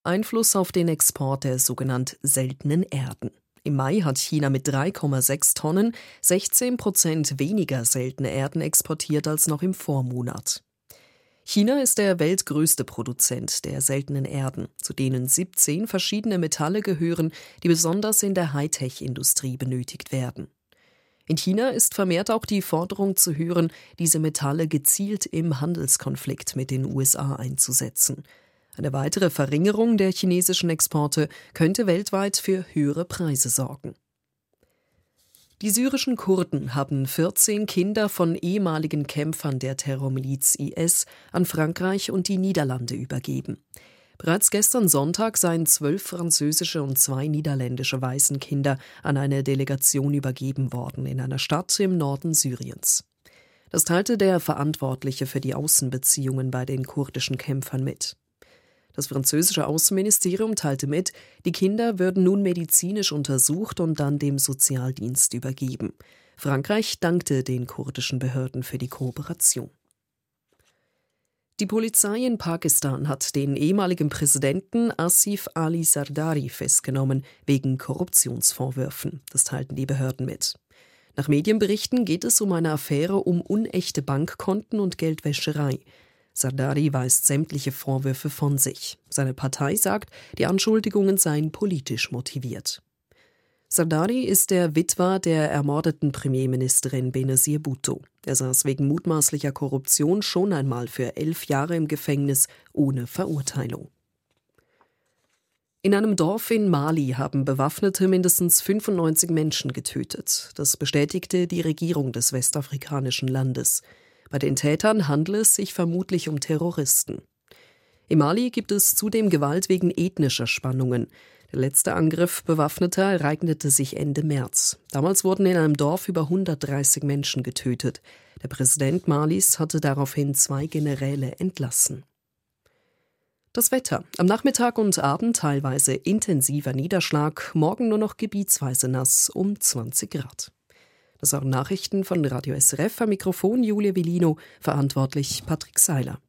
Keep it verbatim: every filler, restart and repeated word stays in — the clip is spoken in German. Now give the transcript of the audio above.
Einfluss auf den Export der sogenannten seltenen Erden. Im Mai hat China mit drei Komma sechs Tonnen sechzehn Prozent weniger seltene Erden exportiert als noch im Vormonat. China ist der weltgrößte Produzent der seltenen Erden, zu denen siebzehn verschiedene Metalle gehören, die besonders in der Hightech-Industrie benötigt werden. In China ist vermehrt auch die Forderung zu hören, diese Metalle gezielt im Handelskonflikt mit den U S A einzusetzen. Eine weitere Verringerung der chinesischen Exporte könnte weltweit für höhere Preise sorgen. Die syrischen Kurden haben vierzehn Kinder von ehemaligen Kämpfern der Terrormiliz I S an Frankreich und die Niederlande übergeben. Bereits gestern Sonntag seien zwölf französische und zwei niederländische Waisenkinder an eine Delegation übergeben worden in einer Stadt im Norden Syriens. Das teilte der Verantwortliche für die Außenbeziehungen bei den kurdischen Kämpfern mit. Das französische Außenministerium teilte mit, die Kinder würden nun medizinisch untersucht und dann dem Sozialdienst übergeben. Frankreich dankte den kurdischen Behörden für die Kooperation. Die Polizei in Pakistan hat den ehemaligen Präsidenten Asif Ali Zardari festgenommen wegen Korruptionsvorwürfen. Das teilten die Behörden mit. Nach Medienberichten geht es um eine Affäre um unechte Bankkonten und Geldwäscherei. Zardari weist sämtliche Vorwürfe von sich. Seine Partei sagt, die Anschuldigungen seien politisch motiviert. Zardari ist der Witwer der ermordeten Premierministerin Benazir Bhutto. Er saß wegen mutmaßlicher Korruption schon einmal für elf Jahre im Gefängnis ohne Verurteilung. In einem Dorf in Mali haben Bewaffnete mindestens fünfundneunzig Menschen getötet. Das bestätigte die Regierung des westafrikanischen Landes. Bei den Tätern handele es sich vermutlich um Terroristen. In Mali gibt es zudem Gewalt wegen ethnischer Spannungen. Der letzte Angriff Bewaffneter ereignete sich Ende März. Damals wurden in einem Dorf über hundertdreißig Menschen getötet. Der Präsident Malis hatte daraufhin zwei Generäle entlassen. Das Wetter. Am Nachmittag und Abend teilweise intensiver Niederschlag, morgen nur noch gebietsweise nass um zwanzig Grad. Das waren Nachrichten von Radio S R F, am Mikrofon Julia Villino, verantwortlich Patrick Seiler.